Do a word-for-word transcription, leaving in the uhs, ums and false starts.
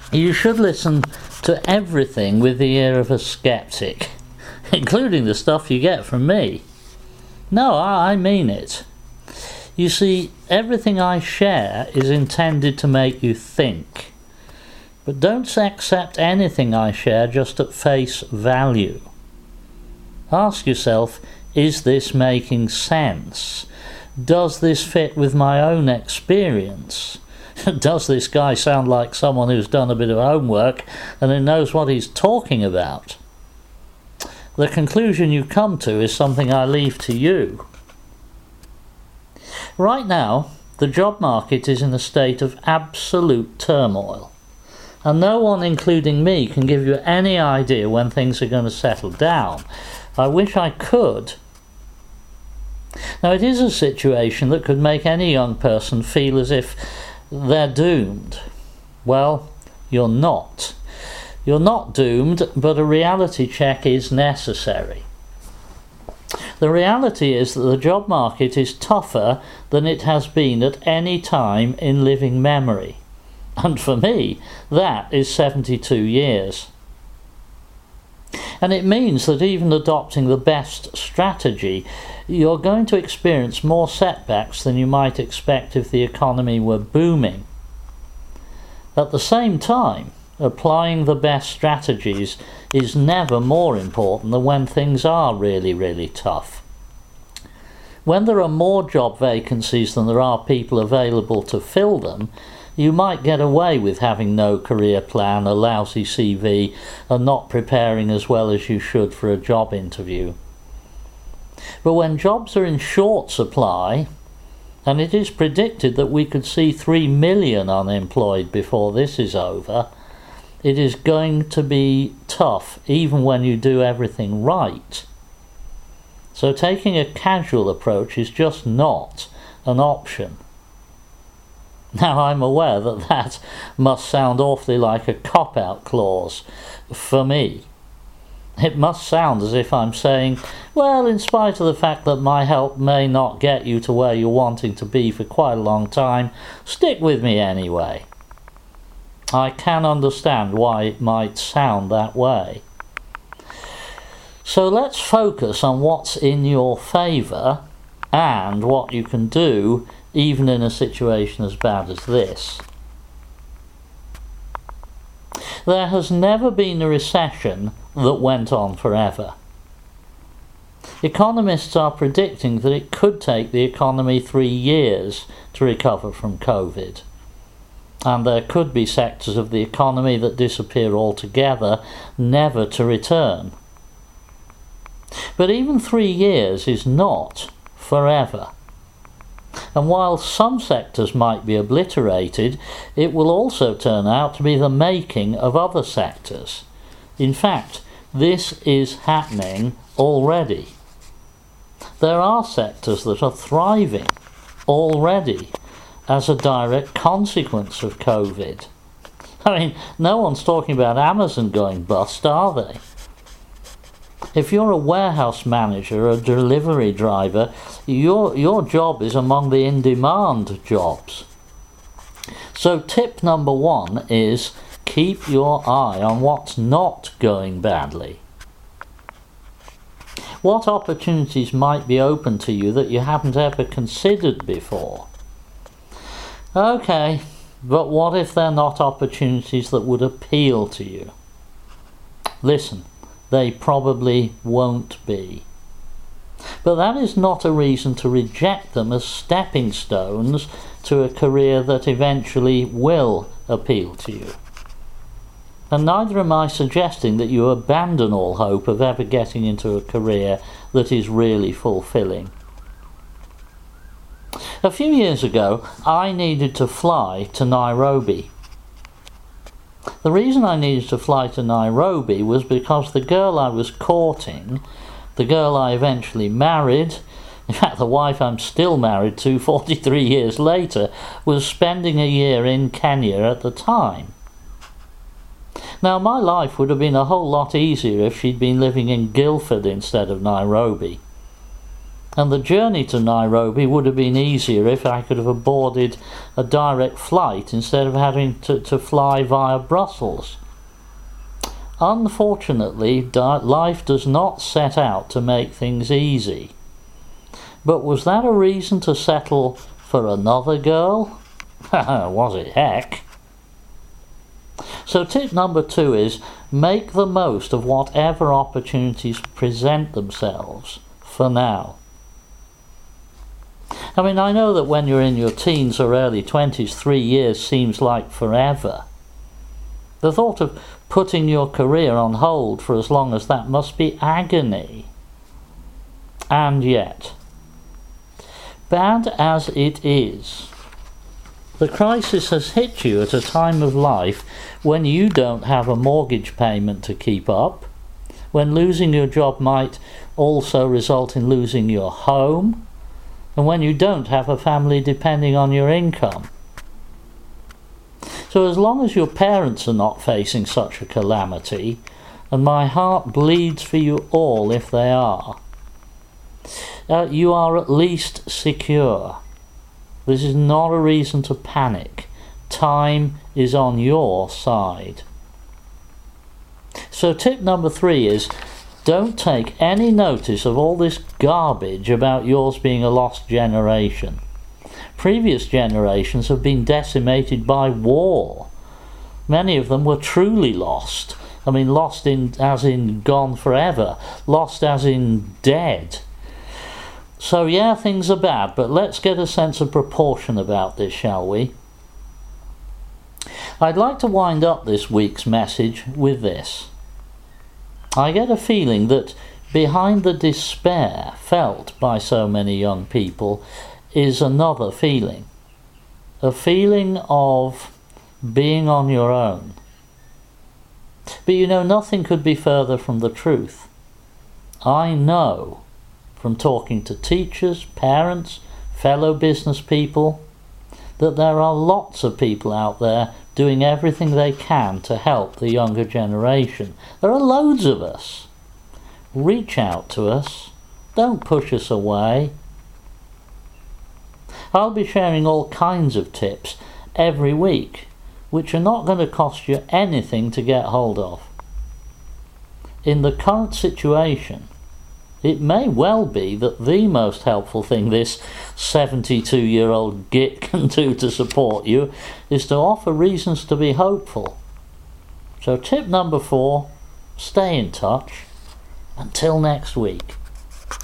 You should listen to everything with the ear of a skeptic, including the stuff you get from me. No, I, I mean it. You see, everything I share is intended to make you think. But don't accept anything I share just at face value. Ask yourself, is this making sense? Does this fit with my own experience? Does this guy sound like someone who's done a bit of homework and who knows what he's talking about? The conclusion you come to is something I leave to you. Right now, the job market is in a state of absolute turmoil, and no one, including me, can give you any idea when things are going to settle down. I wish I could. Now, it is a situation that could make any young person feel as if they're doomed. Well, you're not. You're not doomed, but a reality check is necessary. The reality is that the job market is tougher than it has been at any time in living memory. And for me, that is seventy-two years. And it means that even adopting the best strategy, you're going to experience more setbacks than you might expect if the economy were booming. At the same time, applying the best strategies is never more important than when things are really, really tough. When there are more job vacancies than there are people available to fill them, you might get away with having no career plan, a lousy C V, and not preparing as well as you should for a job interview. But when jobs are in short supply, and it is predicted that we could see three million unemployed before this is over, it is going to be tough even when you do everything right. So taking a casual approach is just not an option. Now, I'm aware that that must sound awfully like a cop-out clause for me. It must sound as if I'm saying, well, in spite of the fact that my help may not get you to where you're wanting to be for quite a long time, stick with me anyway. I can understand why it might sound that way. So let's focus on what's in your favour and what you can do even in a situation as bad as this. There has never been a recession that went on forever. Economists are predicting that it could take the economy three years to recover from COVID. And there could be sectors of the economy that disappear altogether, never to return. But even three years is not forever. And while some sectors might be obliterated, it will also turn out to be the making of other sectors. In fact, this is happening already. There are sectors that are thriving already as a direct consequence of COVID. I mean, no one's talking about Amazon going bust, are they? If you're a warehouse manager or a delivery driver, your, your job is among the in-demand jobs. So tip number one is keep your eye on what's not going badly. What opportunities might be open to you that you haven't ever considered before? Okay, but what if they're not opportunities that would appeal to you? Listen, they probably won't be. But that is not a reason to reject them as stepping stones to a career that eventually will appeal to you. And neither am I suggesting that you abandon all hope of ever getting into a career that is really fulfilling. A few years ago, I needed to fly to Nairobi. The reason I needed to fly to Nairobi was because the girl I was courting, the girl I eventually married, in fact the wife I'm still married to forty-three years later, was spending a year in Kenya at the time. Now, my life would have been a whole lot easier if she'd been living in Guildford instead of Nairobi. And the journey to Nairobi would have been easier if I could have boarded a direct flight instead of having to, to fly via Brussels. Unfortunately, life does not set out to make things easy. But was that a reason to settle for another girl? Was it heck? So tip number two is make the most of whatever opportunities present themselves for now. I mean, I know that when you're in your teens or early twenties, three years seems like forever. The thought of putting your career on hold for as long as that must be agony. And yet, bad as it is, the crisis has hit you at a time of life when you don't have a mortgage payment to keep up, when losing your job might also result in losing your home, and when you don't have a family depending on your income. So as long as your parents are not facing such a calamity, and my heart bleeds for you all if they are, uh, you are at least secure. This is not a reason to panic. Time is on your side. So tip number three is, don't take any notice of all this garbage about yours being a lost generation. Previous generations have been decimated by war. Many of them were truly lost. I mean, lost in as in gone forever, lost as in dead. So yeah, things are bad, but let's get a sense of proportion about this, shall we? I'd like to wind up this week's message with this. I get a feeling that behind the despair felt by so many young people is another feeling. A feeling of being on your own. But you know, nothing could be further from the truth. I know from talking to teachers, parents, fellow business people, that there are lots of people out there doing everything they can to help the younger generation. There are loads of us. Reach out to us. Don't push us away. I'll be sharing all kinds of tips every week, which are not going to cost you anything to get hold of. In the current situation, it may well be that the most helpful thing this seventy-two-year-old git can do to support you is to offer reasons to be hopeful. So tip number four, stay in touch. Until next week.